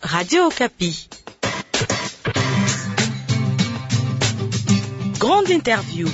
Radio Okapi. Grande interview.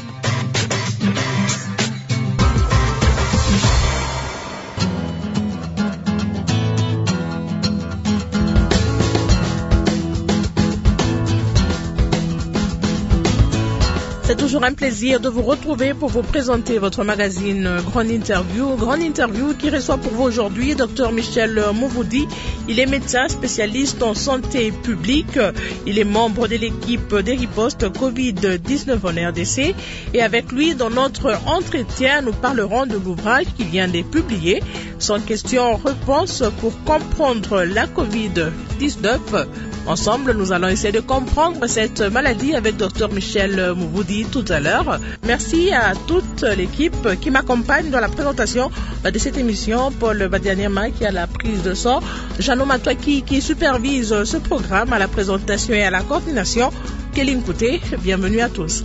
C'est toujours un plaisir de vous retrouver pour vous présenter votre magazine Grande Interview. Grande Interview qui reçoit pour vous aujourd'hui Dr Michel Mouvoudi. Il est médecin spécialiste en santé publique. Il est membre de l'équipe des ripostes Covid-19 en RDC. Et avec lui, dans notre entretien, nous parlerons de l'ouvrage qu'il vient de publier, Sans questions-réponses pour comprendre la Covid-19. Ensemble, nous allons essayer de comprendre cette maladie avec Dr Michel Mouvoudi tout à l'heure. Merci à toute l'équipe qui m'accompagne dans la présentation de cette émission. Paul Badianema qui a la prise de son, Jeannot Matouaki qui supervise ce programme à la présentation et à la coordination. Kéline Kouté, bienvenue à tous.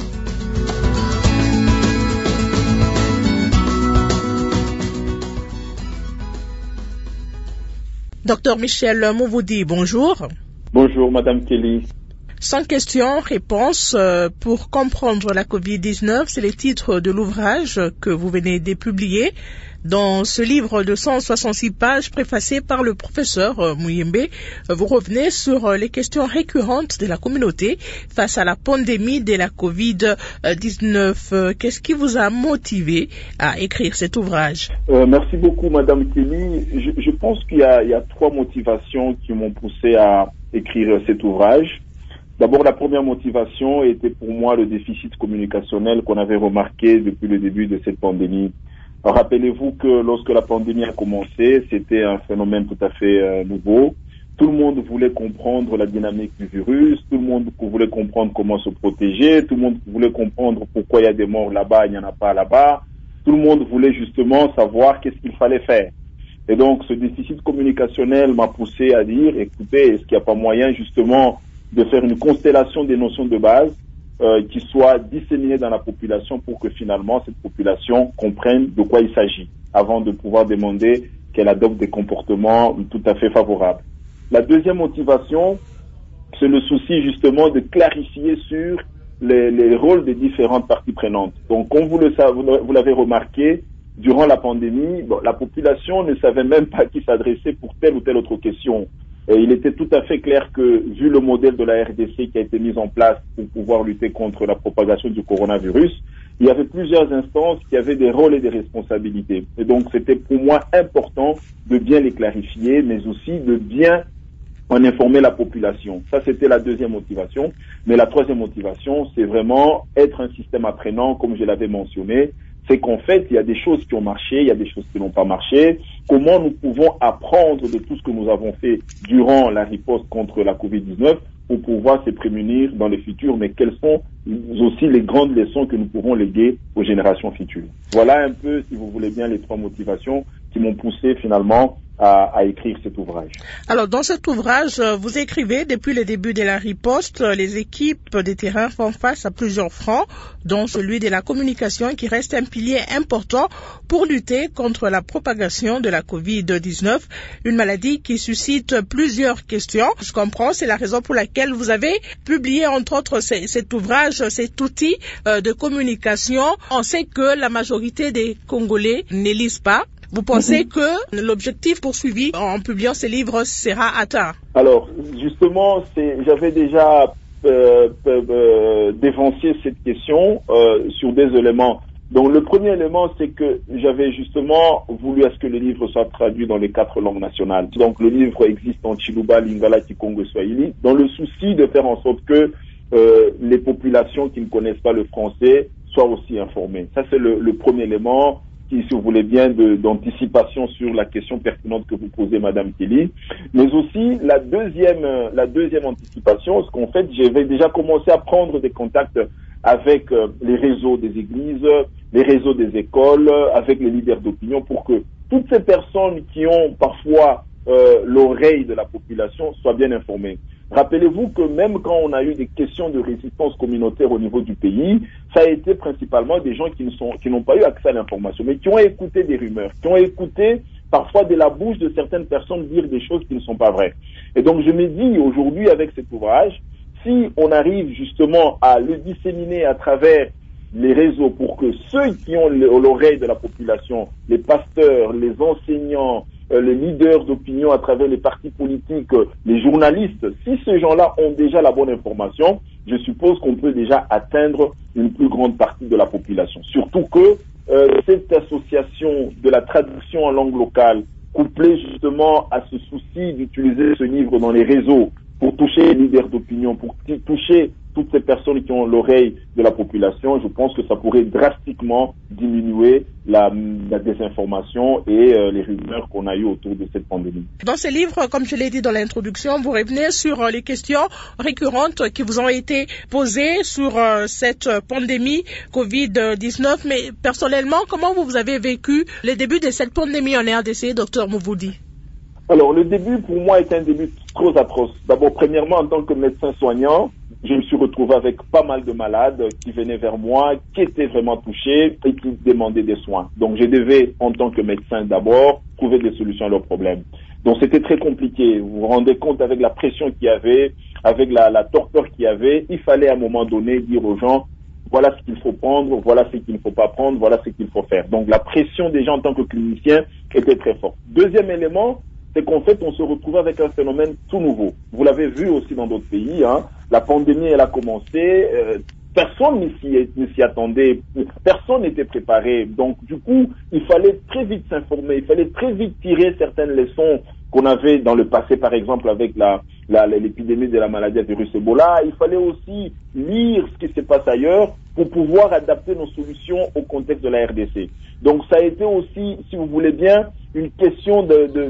Dr Michel Mouvoudi, bonjour. Bonjour, Madame Kelly. Sans questions-réponses pour comprendre la Covid-19, c'est le titre de l'ouvrage que vous venez de publier. Dans ce livre de 166 pages préfacé par le professeur Mouyembe, vous revenez sur les questions récurrentes de la communauté face à la pandémie de la Covid-19. Qu'est-ce qui vous a motivé à écrire cet ouvrage? Merci beaucoup, Madame Kelly. Je pense qu'il y a trois motivations qui m'ont poussé à écrire cet ouvrage. D'abord, la première motivation était pour moi le déficit communicationnel qu'on avait remarqué depuis le début de cette pandémie. Alors, rappelez-vous que lorsque la pandémie a commencé, c'était un phénomène tout à fait nouveau. Tout le monde voulait comprendre la dynamique du virus, tout le monde voulait comprendre comment se protéger, tout le monde voulait comprendre pourquoi il y a des morts là-bas, il n'y en a pas là-bas. Tout le monde voulait justement savoir qu'est-ce qu'il fallait faire. Et donc, ce déficit communicationnel m'a poussé à dire, écoutez, est-ce qu'il n'y a pas moyen justement de faire une constellation des notions de base qui soit disséminée dans la population pour que finalement cette population comprenne de quoi il s'agit avant de pouvoir demander qu'elle adopte des comportements tout à fait favorables. La deuxième motivation, c'est le souci justement de clarifier sur les rôles des différentes parties prenantes. Donc, comme vous l'avez remarqué, durant la pandémie, la population ne savait même pas à qui s'adresser pour telle ou telle autre question. Et il était tout à fait clair que, vu le modèle de la RDC qui a été mis en place pour pouvoir lutter contre la propagation du coronavirus, il y avait plusieurs instances qui avaient des rôles et des responsabilités. Et donc, c'était pour moi important de bien les clarifier, mais aussi de bien en informer la population. Ça, c'était la deuxième motivation. Mais la troisième motivation, c'est vraiment être un système apprenant, comme je l'avais mentionné. C'est qu'en fait, il y a des choses qui ont marché, il y a des choses qui n'ont pas marché. Comment nous pouvons apprendre de tout ce que nous avons fait durant la riposte contre la Covid-19 pour pouvoir se prémunir dans le futur, mais quelles sont aussi les grandes leçons que nous pouvons léguer aux générations futures. Voilà un peu, si vous voulez bien, les trois motivations qui m'ont poussé finalement à écrire cet ouvrage. Alors, dans cet ouvrage, vous écrivez, depuis le début de la riposte, les équipes des terrains font face à plusieurs fronts, dont celui de la communication qui reste un pilier important pour lutter contre la propagation de la Covid-19, une maladie qui suscite plusieurs questions. Je comprends, c'est la raison pour laquelle vous avez publié, entre autres, cet ouvrage, cet outil de communication. On sait que la majorité des Congolais ne lisent pas. Vous pensez que l'objectif poursuivi en publiant ces livres sera atteint? Alors, justement, j'avais déjà dévancé cette question sur des éléments. Donc, le premier élément, c'est que j'avais justement voulu à ce que le livre soit traduit dans les 4 langues nationales. Donc, le livre existe en Chiluba, Lingala, Kikongo et Swahili, dans le souci de faire en sorte que les populations qui ne connaissent pas le français soient aussi informées. Ça, c'est le premier élément qui, si vous voulez bien, d'anticipation sur la question pertinente que vous posez, Madame Kelly. Mais aussi, la deuxième anticipation, c'est qu'en fait, j'avais déjà commencé à prendre des contacts avec les réseaux des églises, les réseaux des écoles, avec les leaders d'opinion, pour que toutes ces personnes qui ont parfois l'oreille de la population soient bien informées. Rappelez-vous que même quand on a eu des questions de résistance communautaire au niveau du pays, ça a été principalement des gens qui n'ont pas eu accès à l'information, mais qui ont écouté des rumeurs, qui ont écouté parfois de la bouche de certaines personnes dire des choses qui ne sont pas vraies. Et donc je me dis aujourd'hui avec cet ouvrage, si on arrive justement à le disséminer à travers les réseaux pour que ceux qui ont l'oreille de la population, les pasteurs, les enseignants, les leaders d'opinion à travers les partis politiques, les journalistes, si ces gens-là ont déjà la bonne information, je suppose qu'on peut déjà atteindre une plus grande partie de la population. Surtout que cette association de la traduction en langue locale, couplée justement à ce souci d'utiliser ce livre dans les réseaux pour toucher les leaders d'opinion, pour toucher toutes ces personnes qui ont l'oreille de la population, je pense que ça pourrait drastiquement diminuer la désinformation et les rumeurs qu'on a eues autour de cette pandémie. Dans ce livre, comme je l'ai dit dans l'introduction, vous revenez sur les questions récurrentes qui vous ont été posées sur cette pandémie Covid-19. Mais personnellement, comment vous avez vécu les débuts de cette pandémie en RDC, Dr Mouvoudi? Alors, le début, pour moi, est un début trop atroce. D'abord, premièrement, en tant que médecin soignant, je me suis retrouvé avec pas mal de malades qui venaient vers moi, qui étaient vraiment touchés et qui demandaient des soins. Donc, je devais, en tant que médecin d'abord, trouver des solutions à leurs problèmes. Donc, c'était très compliqué. Vous vous rendez compte avec la pression qu'il y avait, avec la torpeur qu'il y avait. Il fallait à un moment donné dire aux gens, voilà ce qu'il faut prendre, voilà ce qu'il ne faut pas prendre, voilà ce qu'il faut faire. Donc, la pression des gens en tant que clinicien était très forte. Deuxième élément, c'est qu'en fait, on se retrouve avec un phénomène tout nouveau. Vous l'avez vu aussi dans d'autres pays, hein. La pandémie, elle a commencé, personne ne s'y attendait, personne n'était préparé. Donc, du coup, il fallait très vite s'informer, il fallait très vite tirer certaines leçons qu'on avait dans le passé, par exemple, avec l'épidémie de la maladie à virus Ebola. Il fallait aussi lire ce qui se passe ailleurs pour pouvoir adapter nos solutions au contexte de la RDC. Donc, ça a été aussi, si vous voulez bien, une question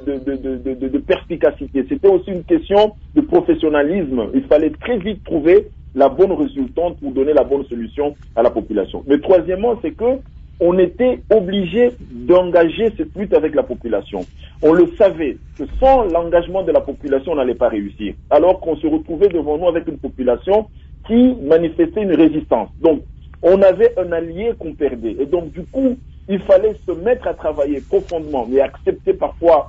de perspicacité. C'était aussi une question de professionnalisme. Il fallait très vite trouver la bonne résultante pour donner la bonne solution à la population. Mais troisièmement, c'est que on était obligé d'engager cette lutte avec la population. On le savait que sans l'engagement de la population, on n'allait pas réussir. Alors qu'on se retrouvait devant nous avec une population qui manifestait une résistance. Donc, on avait un allié qu'on perdait. Et donc, du coup, il fallait se mettre à travailler profondément et accepter parfois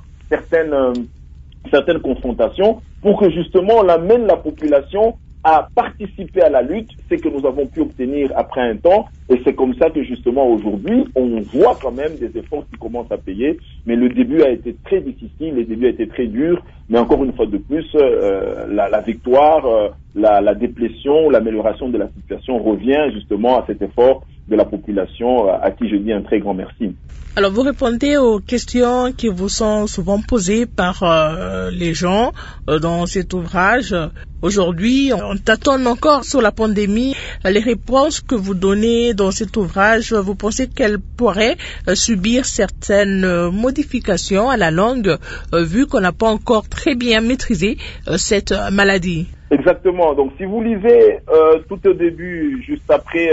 certaines confrontations pour que justement on amène la population à participer à la lutte, c'est que nous avons pu obtenir après un temps, et c'est comme ça que justement aujourd'hui, on voit quand même des efforts qui commencent à payer, mais le début a été très difficile, le début a été très dur, mais encore une fois de plus, la victoire, la déplétion, l'amélioration de la situation revient justement à cet effort de la population, à qui je dis un très grand merci. Alors, vous répondez aux questions qui vous sont souvent posées par les gens dans cet ouvrage. Aujourd'hui, on tâtonne encore sur la pandémie. Les réponses que vous donnez dans cet ouvrage, vous pensez qu'elles pourraient subir certaines modifications à la langue, vu qu'on n'a pas encore très bien maîtrisé cette maladie? Exactement. Donc, si vous lisez tout au début, juste après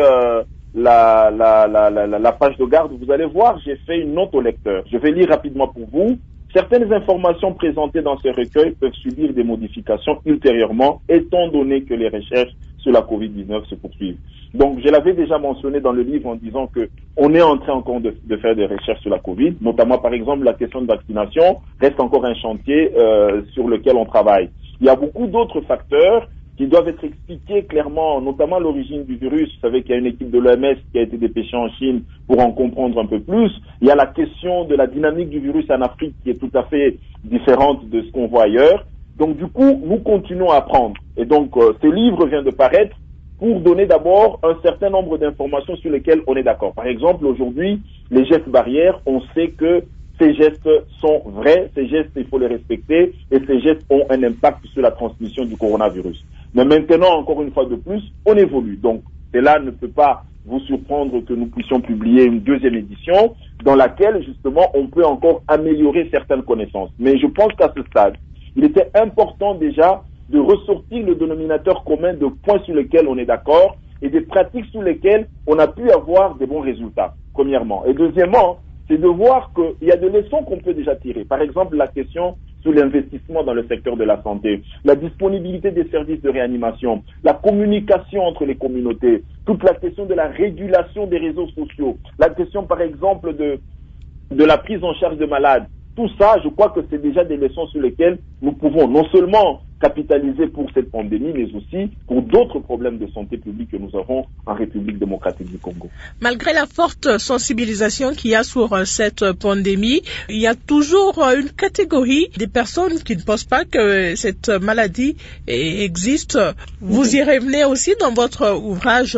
la page de garde, vous allez voir, j'ai fait une note au lecteur. Je vais lire rapidement pour vous. Certaines informations présentées dans ce recueil peuvent subir des modifications ultérieurement, étant donné que les recherches sur la COVID-19 se poursuivent. Donc, je l'avais déjà mentionné dans le livre en disant que on est en train encore de faire des recherches sur la COVID, notamment par exemple la question de vaccination reste encore un chantier sur lequel on travaille. Il y a beaucoup d'autres facteurs qui doivent être expliqués clairement, notamment l'origine du virus. Vous savez qu'il y a une équipe de l'OMS qui a été dépêchée en Chine pour en comprendre un peu plus. Il y a la question de la dynamique du virus en Afrique qui est tout à fait différente de ce qu'on voit ailleurs. Donc du coup, nous continuons à apprendre. Et donc, ce livre vient de paraître pour donner d'abord un certain nombre d'informations sur lesquelles on est d'accord. Par exemple, aujourd'hui, les gestes barrières, on sait que ces gestes sont vrais, ces gestes, il faut les respecter, et ces gestes ont un impact sur la transmission du coronavirus. Mais maintenant, encore une fois de plus, on évolue. Donc, cela ne peut pas vous surprendre que nous puissions publier une deuxième édition dans laquelle, justement, on peut encore améliorer certaines connaissances. Mais je pense qu'à ce stade, il était important déjà de ressortir le dénominateur commun de points sur lesquels on est d'accord et des pratiques sur lesquelles on a pu avoir des bons résultats, premièrement. Et deuxièmement, c'est de voir qu'il y a des leçons qu'on peut déjà tirer. Par exemple, la question sur l'investissement dans le secteur de la santé, la disponibilité des services de réanimation, la communication entre les communautés, toute la question de la régulation des réseaux sociaux, la question, par exemple, de la prise en charge de malades. tout ça, je crois que c'est déjà des leçons sur lesquelles nous pouvons non seulement capitaliser pour cette pandémie, mais aussi pour d'autres problèmes de santé publique que nous avons en République démocratique du Congo. Malgré la forte sensibilisation qu'il y a sur cette pandémie, il y a toujours une catégorie des personnes qui ne pensent pas que cette maladie existe. Vous y revenez aussi dans votre ouvrage,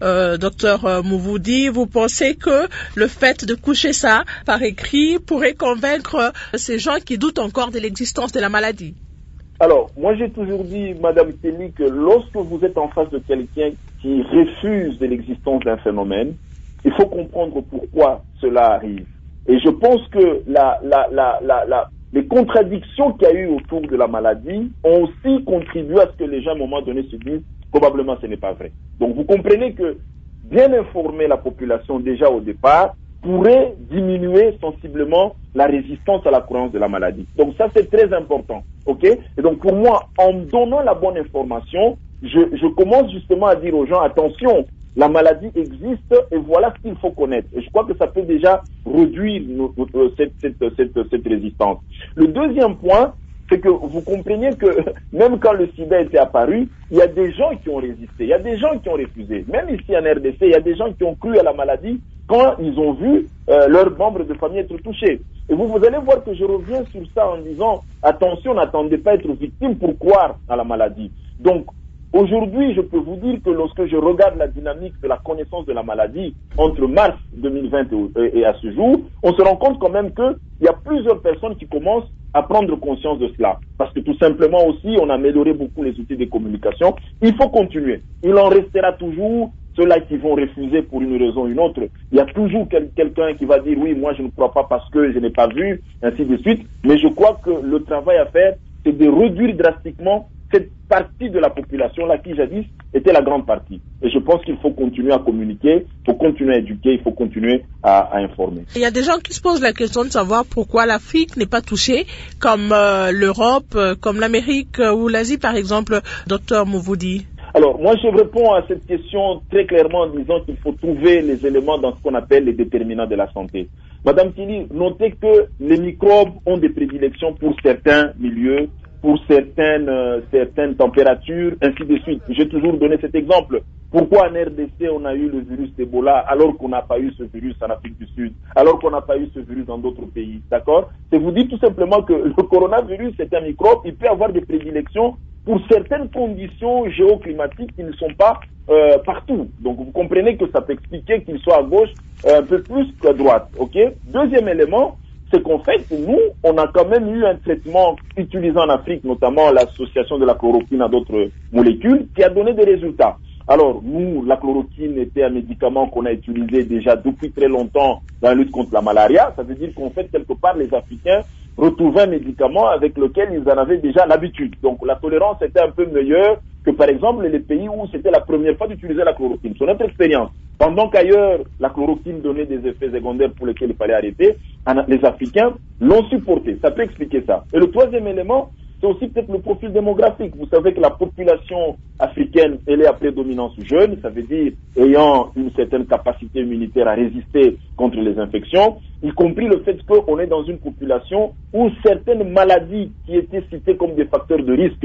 Dr Mouvoudi. Vous pensez que le fait de coucher ça par écrit pourrait convaincre ces gens qui doutent encore de l'existence de la maladie? Alors, moi j'ai toujours dit, Madame Kelly, que lorsque vous êtes en face de quelqu'un qui refuse de l'existence d'un phénomène, il faut comprendre pourquoi cela arrive. Et je pense que les contradictions qu'il y a eu autour de la maladie ont aussi contribué à ce que les gens à un moment donné se disent probablement ce n'est pas vrai. Donc vous comprenez que bien informer la population déjà au départ pourrait diminuer sensiblement la résistance à la croyance de la maladie. Donc ça c'est très important, ok? Et donc pour moi, en me donnant la bonne information, je commence justement à dire aux gens, attention, la maladie existe et voilà ce qu'il faut connaître. Et je crois que ça peut déjà réduire cette résistance. Le deuxième point, c'est que vous compreniez que même quand le sida était apparu, il y a des gens qui ont résisté, il y a des gens qui ont refusé. Même ici en RDC, il y a des gens qui ont cru à la maladie quand ils ont vu leurs membres de famille être touchés. Et vous allez voir que je reviens sur ça en disant, attention, n'attendez pas à être victime pour croire à la maladie. Donc, aujourd'hui, je peux vous dire que lorsque je regarde la dynamique de la connaissance de la maladie entre mars 2020 et à ce jour, on se rend compte quand même qu'il y a plusieurs personnes qui commencent à prendre conscience de cela. Parce que tout simplement aussi, on a amélioré beaucoup les outils de communication. Il faut continuer. Il en restera toujours ceux-là qui vont refuser pour une raison ou une autre. Il y a toujours quelqu'un qui va dire oui, moi je ne crois pas parce que je n'ai pas vu, ainsi de suite. Mais je crois que le travail à faire, c'est de réduire drastiquement cette partie de la population-là qui jadis était la grande partie. Et je pense qu'il faut continuer à communiquer, il faut continuer à éduquer, il faut continuer à informer. Il y a des gens qui se posent la question de savoir pourquoi l'Afrique n'est pas touchée comme l'Europe, comme l'Amérique ou l'Asie par exemple, Dr Mouvoudi. Alors, moi, je réponds à cette question très clairement en disant qu'il faut trouver les éléments dans ce qu'on appelle les déterminants de la santé. Madame Tilly, notez que les microbes ont des prédilections pour certains milieux, pour certaines températures, ainsi de suite. J'ai toujours donné cet exemple. Pourquoi en RDC on a eu le virus d'Ebola alors qu'on n'a pas eu ce virus en Afrique du Sud, alors qu'on n'a pas eu ce virus dans d'autres pays, d'accord? C'est vous dire tout simplement que le coronavirus c'est un microbe, il peut avoir des prédilections pour certaines conditions géoclimatiques qui ne sont pas partout. Donc vous comprenez que ça peut expliquer qu'il soit à gauche un peu plus qu'à droite, ok? Deuxième élément, c'est qu'en fait, nous, on a quand même eu un traitement utilisé en Afrique, notamment l'association de la chloroquine à d'autres molécules, qui a donné des résultats. Alors, nous, la chloroquine était un médicament qu'on a utilisé déjà depuis très longtemps dans la lutte contre la malaria. Ça veut dire qu'en fait, quelque part, les Africains retrouvaient un médicament avec lequel ils en avaient déjà l'habitude. Donc, la tolérance était un peu meilleure que, par exemple, les pays où c'était la première fois d'utiliser la chloroquine. C'est notre expérience. Pendant qu'ailleurs, la chloroquine donnait des effets secondaires pour lesquels il fallait arrêter, les Africains l'ont supporté. Ça peut expliquer ça. Et le troisième élément, c'est aussi peut-être le profil démographique. Vous savez que la population africaine, elle est à prédominance jeune, ça veut dire ayant une certaine capacité immunitaire à résister contre les infections, y compris le fait qu'on est dans une population où certaines maladies qui étaient citées comme des facteurs de risque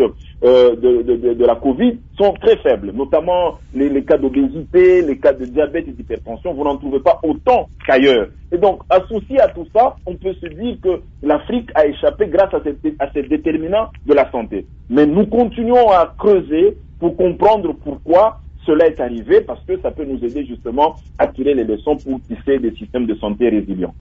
de la Covid sont très faibles, notamment les cas d'obésité, les cas de diabète et d'hypertension, vous n'en trouvez pas autant qu'ailleurs. Et donc, associé à tout ça, on peut se dire que l'Afrique a échappé grâce à ces déterminants de la santé. Mais nous continuons à creuser pour comprendre pourquoi cela est arrivé, parce que ça peut nous aider justement à tirer les leçons pour tisser des systèmes de santé résilients.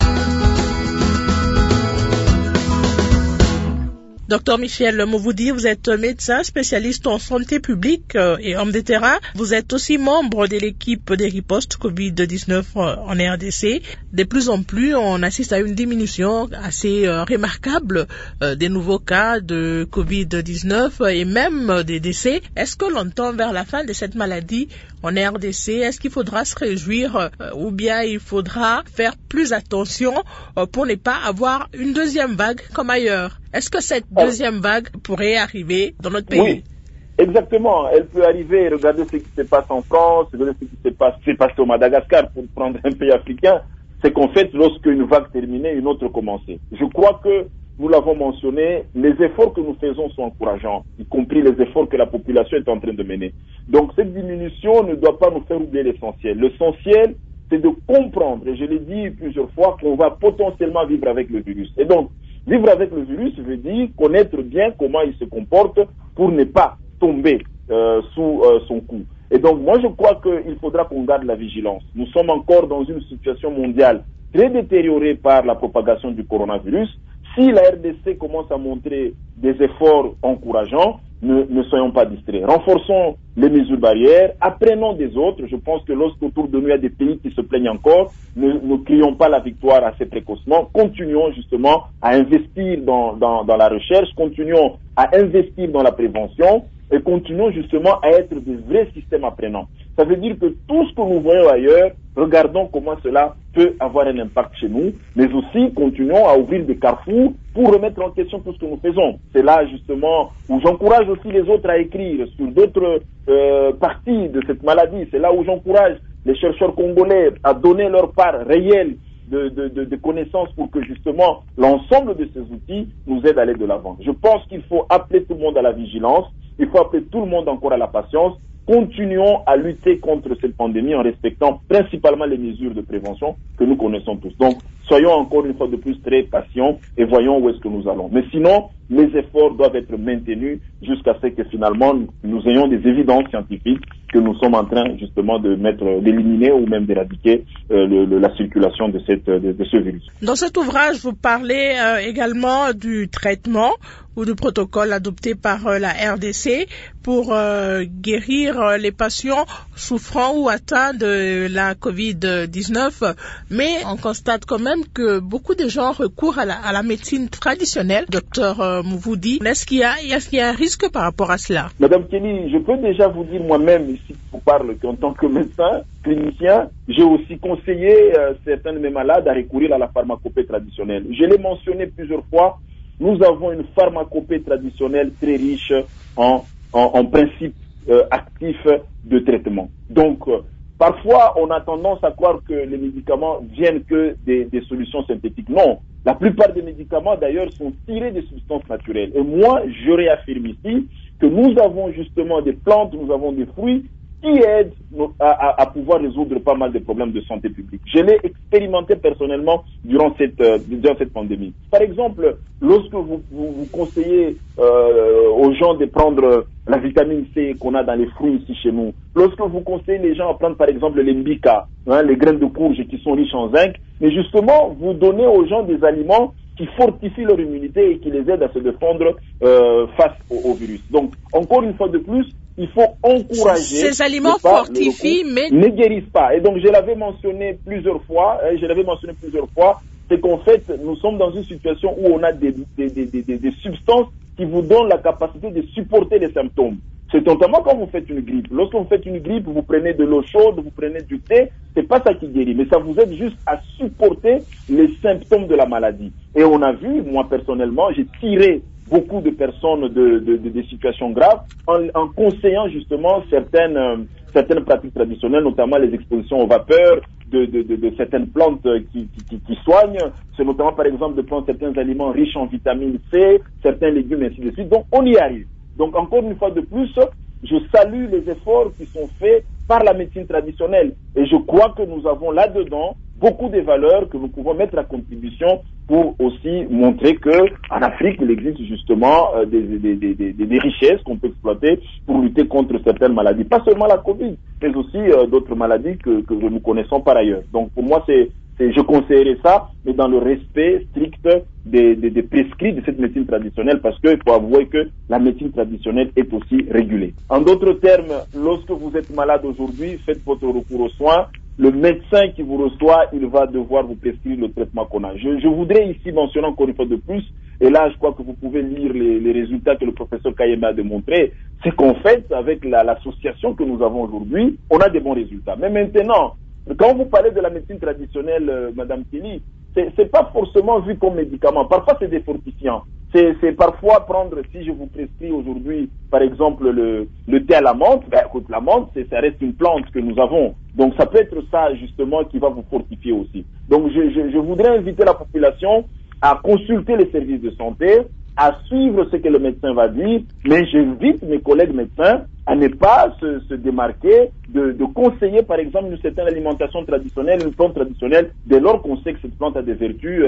Docteur Michel Mouvoudi, vous êtes médecin spécialiste en santé publique et homme de terrain. Vous êtes aussi membre de l'équipe des ripostes Covid-19 en RDC. De plus en plus, on assiste à une diminution assez remarquable des nouveaux cas de Covid-19 et même des décès. Est-ce que l'on tend vers la fin de cette maladie en RDC? Est-ce qu'il faudra se réjouir ou bien il faudra faire plus attention pour ne pas avoir une deuxième vague comme ailleurs? Est-ce que cette deuxième vague pourrait arriver dans notre pays? Oui, exactement. Elle peut arriver. Regardez ce qui se passe en France, regardez ce qui s'est passé au Madagascar, pour prendre un pays africain. c'est qu'en fait, lorsqu'une vague terminait, une autre commençait. Je crois que nous l'avons mentionné, les efforts que nous faisons sont encourageants, y compris les efforts que la population est en train de mener. Donc cette diminution ne doit pas nous faire oublier l'essentiel. L'essentiel, c'est de comprendre, et je l'ai dit plusieurs fois, qu'on va potentiellement vivre avec le virus. Et donc, vivre avec le virus veut dire connaître bien comment il se comporte pour ne pas tomber sous son coup. Et donc, moi, je crois qu'il faudra qu'on garde la vigilance. Nous sommes encore dans une situation mondiale très détériorée par la propagation du coronavirus. Si la RDC commence à montrer des efforts encourageants, ne soyons pas distraits. Renforçons les mesures barrières, apprenons des autres. Je pense que lorsqu'autour de nous, il y a des pays qui se plaignent encore, ne crions pas la victoire assez précocement. Continuons justement à investir dans la recherche, continuons à investir dans la prévention et continuons justement à être des vrais systèmes apprenants. Ça veut dire que tout ce que nous voyons ailleurs, regardons comment cela peut avoir un impact chez nous, mais aussi continuons à ouvrir des carrefours pour remettre en question tout ce que nous faisons. C'est là justement où j'encourage aussi les autres à écrire sur d'autres parties de cette maladie. C'est là où j'encourage les chercheurs congolais à donner leur part réelle de connaissances pour que justement l'ensemble de ces outils nous aident à aller de l'avant. Je pense qu'il faut appeler tout le monde à la vigilance, il faut appeler tout le monde encore à la patience. Continuons à lutter contre cette pandémie en respectant principalement les mesures de prévention que nous connaissons tous. Donc, soyons encore une fois de plus très patients et voyons où est-ce que nous allons. Mais sinon, les efforts doivent être maintenus jusqu'à ce que finalement nous ayons des évidences scientifiques que nous sommes en train justement d'éliminer ou même d'éradiquer la circulation de ce virus. Dans cet ouvrage, vous parlez également du traitement ou du protocole adopté par la RDC pour guérir les patients souffrant ou atteints de la COVID-19. Mais on constate quand même que beaucoup de gens recourent à la médecine traditionnelle. Docteur Mouvoudi, est-ce qu'il y a un risque par rapport à cela? Madame Kelly, je peux déjà vous dire moi-même, ici je vous parle qu'en tant que médecin, clinicien, j'ai aussi conseillé certains de mes malades à recourir à la pharmacopée traditionnelle. Je l'ai mentionné plusieurs fois. Nous avons une pharmacopée traditionnelle très riche en principes actifs de traitement. Donc, parfois, on a tendance à croire que les médicaments viennent que des solutions synthétiques. Non, la plupart des médicaments, d'ailleurs, sont tirés des substances naturelles. Et moi, je réaffirme ici que nous avons justement des plantes, nous avons des fruits qui aident à pouvoir résoudre pas mal de problèmes de santé publique. Je l'ai expérimenté personnellement durant cette pandémie. Par exemple, lorsque vous conseillez aux gens de prendre la vitamine C qu'on a dans les fruits ici chez nous, lorsque vous conseillez les gens à prendre par exemple les mbika, les graines de courge qui sont riches en zinc, mais justement vous donnez aux gens des aliments qui fortifient leur immunité et qui les aident à se défendre face au virus. Donc, encore une fois de plus, il faut encourager. Ces aliments fortifient, mais ne guérissent pas. Et donc, je l'avais mentionné plusieurs fois, c'est qu'en fait, nous sommes dans une situation où on a des substances qui vous donnent la capacité de supporter les symptômes. C'est notamment quand vous faites une grippe. Lorsque vous faites une grippe, vous prenez de l'eau chaude, vous prenez du thé, c'est pas ça qui guérit, mais ça vous aide juste à supporter les symptômes de la maladie. Et on a vu, moi personnellement, j'ai tiré beaucoup de personnes de situations graves en conseillant justement certaines pratiques traditionnelles, notamment les expositions aux vapeurs de certaines plantes qui soignent. C'est notamment par exemple de prendre certains aliments riches en vitamine C, certains légumes, ainsi de suite. Donc on y arrive. Donc encore une fois de plus, je salue les efforts qui sont faits par la médecine traditionnelle. Et je crois que nous avons là-dedans beaucoup de valeurs que nous pouvons mettre à contribution pour aussi montrer que en Afrique, il existe justement des richesses qu'on peut exploiter pour lutter contre certaines maladies. Pas seulement la Covid, mais aussi d'autres maladies que nous connaissons par ailleurs. Donc pour moi, je conseillerais ça, mais dans le respect strict des prescrits de cette médecine traditionnelle, parce qu'il faut avouer que la médecine traditionnelle est aussi régulée. En d'autres termes, lorsque vous êtes malade aujourd'hui, faites votre recours aux soins. Le médecin qui vous reçoit, il va devoir vous prescrire le traitement qu'on a. Je voudrais ici mentionner encore une fois de plus, et là je crois que vous pouvez lire les résultats que le professeur Kayembe a démontré, c'est qu'en fait, avec l'association que nous avons aujourd'hui, on a des bons résultats. Mais maintenant, quand vous parlez de la médecine traditionnelle, Madame Kelly, c'est pas forcément vu comme médicament. Parfois, c'est des fortifiants. c'est parfois prendre, si je vous prescris aujourd'hui, par exemple, le thé à la menthe, écoute, la menthe, ça reste une plante que nous avons. Donc, ça peut être ça, justement, qui va vous fortifier aussi. Donc, je voudrais inviter la population à consulter les services de santé, à suivre ce que le médecin va dire, mais j'invite mes collègues médecins à ne pas se démarquer de conseiller, par exemple, une certaine alimentation traditionnelle, une plante traditionnelle, dès lors qu'on sait que cette plante a des vertus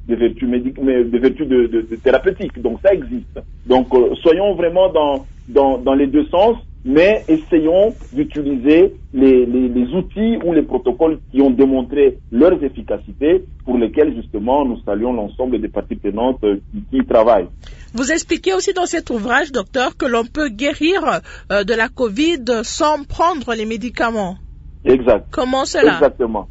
thérapeutiques. Donc, ça existe. Donc, soyons vraiment dans les deux sens, mais essayons d'utiliser les outils ou les protocoles qui ont démontré leurs efficacités, pour lesquels, justement, nous saluons l'ensemble des parties prenantes qui y travaillent. Vous expliquez aussi dans cet ouvrage, docteur, que l'on peut guérir de la Covid sans prendre les médicaments. Exact. Comment cela? Exactement.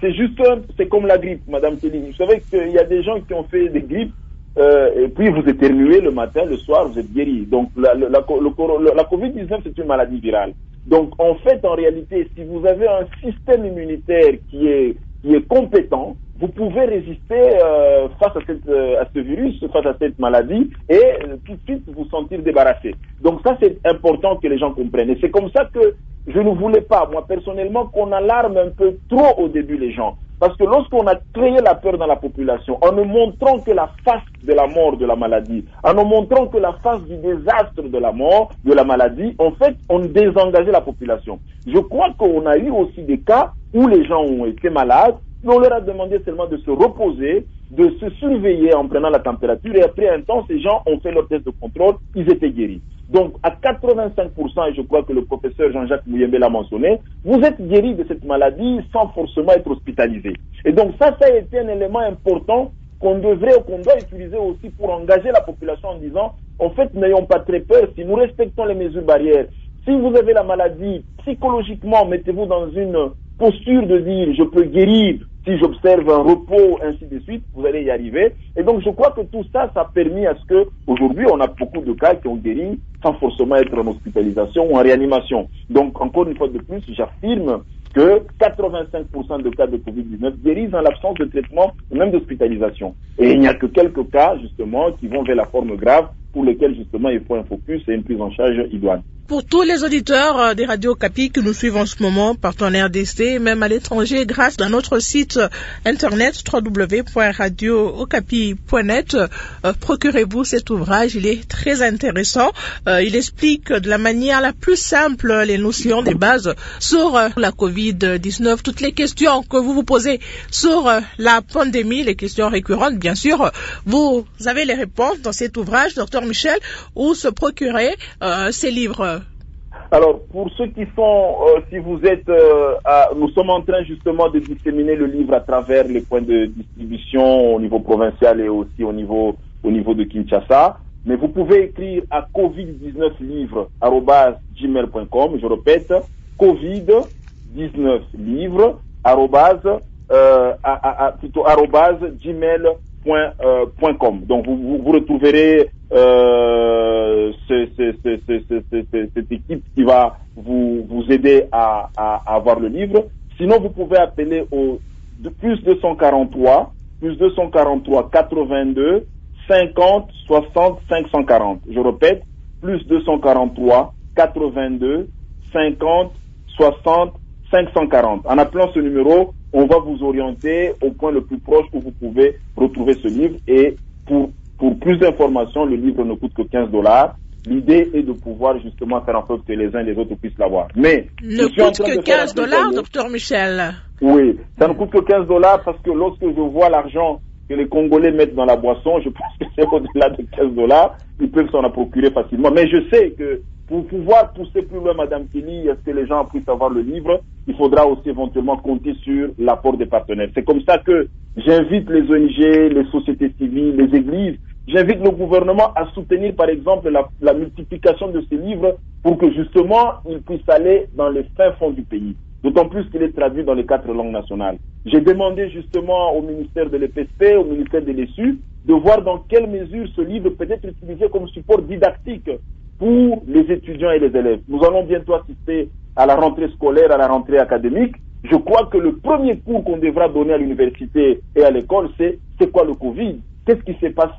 C'est comme la grippe, Madame Kelly. Vous savez qu'il y a des gens qui ont fait des grippes, et puis vous éternuez le matin, le soir, vous êtes guéri. Donc la Covid-19, c'est une maladie virale. Donc en fait, en réalité, si vous avez un système immunitaire qui est compétent, vous pouvez résister face à ce virus, face à cette maladie, et tout de suite vous sentir débarrassé. Donc ça, c'est important que les gens comprennent. Et c'est comme ça que je ne voulais pas, moi personnellement, qu'on alarme un peu trop au début les gens. Parce que lorsqu'on a créé la peur dans la population, en ne montrant que la face de la mort de la maladie, en ne montrant que la face du désastre de la mort, de la maladie, en fait, on désengageait la population. Je crois qu'on a eu aussi des cas où les gens ont été malades, mais on leur a demandé seulement de se reposer, de se surveiller en prenant la température, et après un temps, ces gens ont fait leur test de contrôle, ils étaient guéris. Donc, à 85%, et je crois que le professeur Jean-Jacques Mouyembe l'a mentionné, vous êtes guéri de cette maladie sans forcément être hospitalisé. Et donc, ça a été un élément important qu'on doit utiliser aussi pour engager la population en disant, en fait, n'ayons pas très peur, si nous respectons les mesures barrières, si vous avez la maladie, psychologiquement, mettez-vous dans une posture de dire, je peux guérir si j'observe un repos, ainsi de suite, vous allez y arriver. Et donc, je crois que tout ça, ça a permis à ce que, aujourd'hui, on a beaucoup de cas qui ont guéri sans forcément être en hospitalisation ou en réanimation. Donc, encore une fois de plus, j'affirme que 85% de cas de Covid-19 guérissent en l'absence de traitement ou même d'hospitalisation. Et il n'y a que quelques cas, justement, qui vont vers la forme grave, pour lesquels, justement, il faut un focus et une prise en charge idoine. Pour tous les auditeurs des radios Okapi qui nous suivent en ce moment, partenaires d'essai, même à l'étranger, grâce à notre site internet www.radiookapi.net, procurez-vous cet ouvrage, il est très intéressant. Il explique de la manière la plus simple les notions des bases sur la Covid-19, toutes les questions que vous vous posez sur la pandémie, les questions récurrentes, bien sûr. Vous avez les réponses dans cet ouvrage, Dr Michel, où se procurer ces livres. Alors, pour ceux qui sont, si vous êtes, nous sommes en train justement de disséminer le livre à travers les points de distribution au niveau provincial et aussi au niveau de Kinshasa. Mais vous pouvez écrire à covid19livre@gmail.com. Je répète, covid19livre @gmail.com. Donc vous retrouverez cette équipe qui va vous aider à avoir le livre. Sinon, vous pouvez appeler au plus 243 82 50 60 540. Je répète, plus 243 82 50 60 540. En appelant ce numéro, on va vous orienter au point le plus proche où vous pouvez retrouver ce livre. Et pour plus d'informations, le livre ne coûte que $15. L'idée est de pouvoir justement faire en sorte que les uns et les autres puissent l'avoir. Mais ne coûte que $15, docteur Michel. Oui, ça ne coûte que $15 parce que lorsque je vois l'argent que les Congolais mettent dans la boisson, je pense que c'est au-delà de $15. Ils peuvent s'en procurer facilement. Mais je sais que pour pouvoir pousser plus loin, Madame Kelly, à ce que les gens puissent avoir le livre, il faudra aussi éventuellement compter sur l'apport des partenaires. C'est comme ça que j'invite les ONG, les sociétés civiles, les églises, j'invite le gouvernement à soutenir, par exemple, la multiplication de ces livres pour que, justement, ils puissent aller dans les fins fonds du pays. D'autant plus qu'il est traduit dans les 4 langues nationales. J'ai demandé, justement, au ministère de l'EPSP, au ministère de l'ESU, de voir dans quelle mesure ce livre peut être utilisé comme support didactique pour les étudiants et les élèves. Nous allons bientôt assister à la rentrée scolaire, à la rentrée académique. Je crois que le premier cours qu'on devra donner à l'université et à l'école, c'est quoi le Covid? Qu'est-ce qui s'est passé?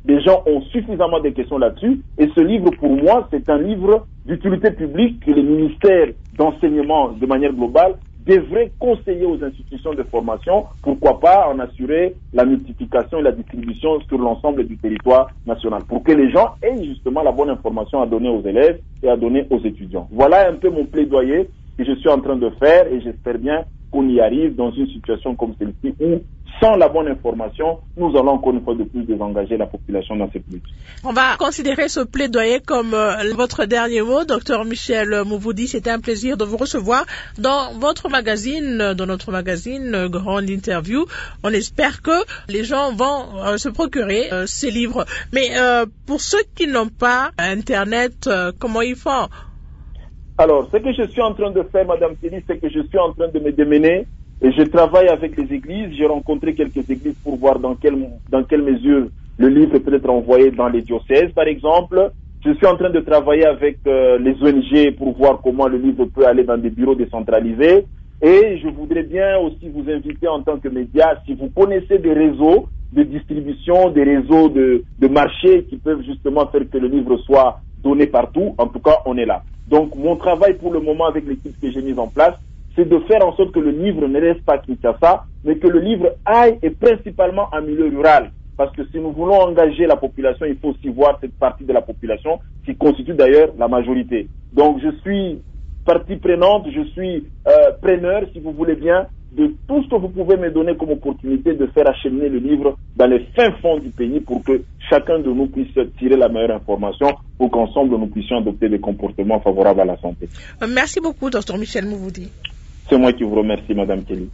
les gens ont suffisamment de questions là-dessus. Et ce livre, pour moi, c'est un livre d'utilité publique que les ministères d'enseignement, de manière globale, devraient conseiller aux institutions de formation, pourquoi pas en assurer la multiplication et la distribution sur l'ensemble du territoire national, pour que les gens aient justement la bonne information à donner aux élèves et à donner aux étudiants. Voilà un peu mon plaidoyer que je suis en train de faire et j'espère bien qu'on y arrive dans une situation comme celle-ci où, sans la bonne information, nous allons encore une fois de plus désengager la population dans cette lutte. On va considérer ce plaidoyer comme votre dernier mot, Dr Michel Mouvoudi. C'était un plaisir de vous recevoir dans votre magazine, dans notre magazine Grande Interview. On espère que les gens vont se procurer ces livres. Mais pour ceux qui n'ont pas Internet, comment ils font? Alors, ce que je suis en train de faire, Madame Kelly, c'est que je suis en train de me démener et je travaille avec les églises. J'ai rencontré quelques églises pour voir dans quelle mesure le livre peut être envoyé dans les diocèses, par exemple. Je suis en train de travailler avec les ONG pour voir comment le livre peut aller dans des bureaux décentralisés. Et je voudrais bien aussi vous inviter en tant que média, si vous connaissez des réseaux de distribution, des réseaux de marché qui peuvent justement faire que le livre soit donné partout, en tout cas, on est là. Donc, mon travail pour le moment avec l'équipe que j'ai mise en place, c'est de faire en sorte que le livre ne reste pas Kinshasa, mais que le livre aille et principalement en milieu rural. Parce que si nous voulons engager la population, il faut aussi voir cette partie de la population qui constitue d'ailleurs la majorité. Donc, je suis partie prenante, je suis preneur, si vous voulez bien, de tout ce que vous pouvez me donner comme opportunité de faire acheminer le livre dans les fins fonds du pays pour que chacun de nous puisse tirer la meilleure information pour qu'ensemble nous puissions adopter des comportements favorables à la santé. Merci beaucoup, Dr Michel Mouvoudi. C'est moi qui vous remercie, Madame Kelly.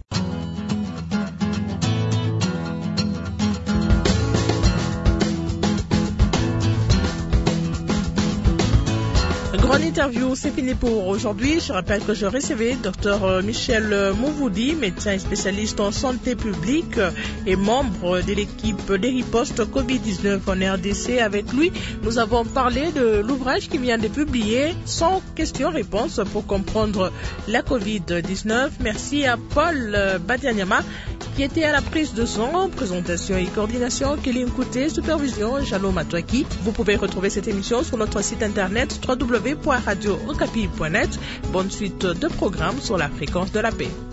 Grande Interview, c'est fini pour aujourd'hui. Je rappelle que je recevais Dr Michel Mouvoudi, médecin et spécialiste en santé publique et membre de l'équipe des ripostes Covid-19 en RDC. Avec lui, nous avons parlé de l'ouvrage qui vient de publier, 100 questions-réponses pour comprendre la Covid-19. Merci à Paul Badianyama qui était à la prise de son, présentation et coordination, Kéline Kouté, supervision, Jalo Matouaki. Vous pouvez retrouver cette émission sur notre site internet www.radio-okapi.net. Bonne suite de programmes sur la fréquence de la paix.